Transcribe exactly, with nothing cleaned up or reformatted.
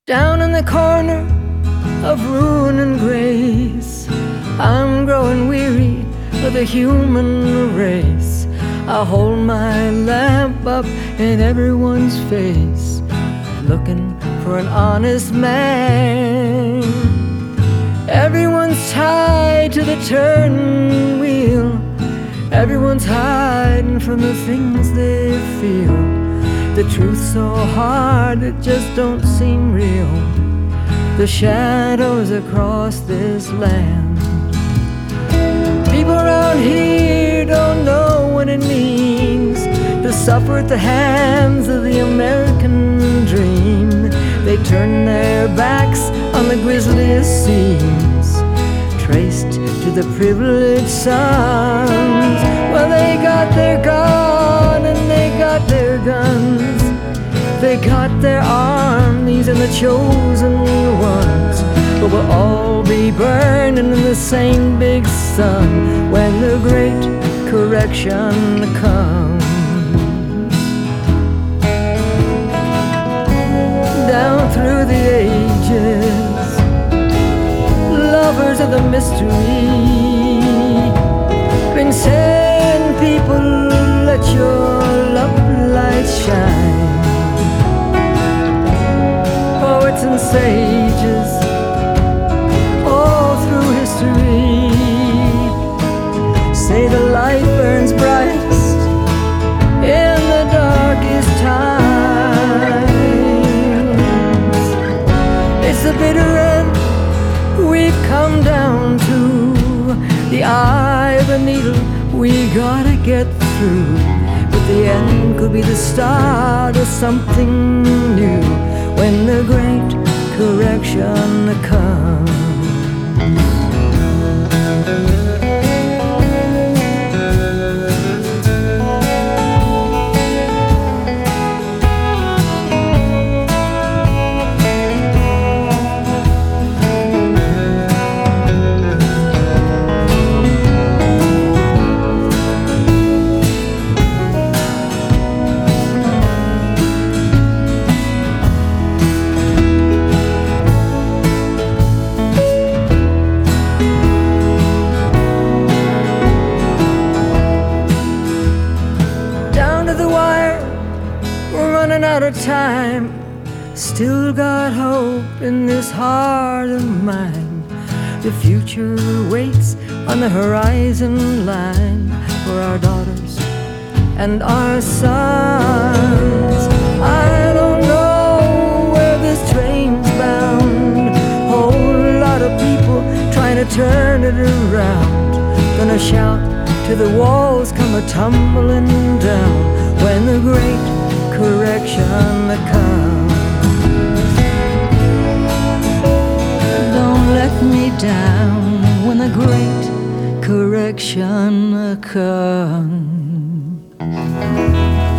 Down in the corner of ruin and grace, I'm growing weary of the human race. I hold my lamp up in everyone's face, looking for an honest man. Everyone's tied to the turning wheel, everyone's hiding from the things they feel. The truth's so hard it just don't seem real, the shadows across this land. People around here don't know what it means to suffer at the hands of the American dream. They turn their backs on the grisliest scenes, traced to the privileged sons. Well, they got their gun and they got their guns, they got their armies and the chosen ones. But we'll all be burning in the same big sun when the great correction comes. Down through the ages, lovers of the mystery been saying, people, let your love light shine. Poets and sages all through history say the light burns brightest in the darkest times. It's the bitter end we've come down to, the eye of the needle we gotta get through. But the end could be the start of something new when the great correction comes. Out of time, still got hope in this heart of mine. The future waits on the horizon line for our daughters and our sons. I don't know where this train's bound, whole lot of people trying to turn it around. Gonna shout till the walls come a-tumbling down when the great correction comes. Don't let me down when the great correction comes.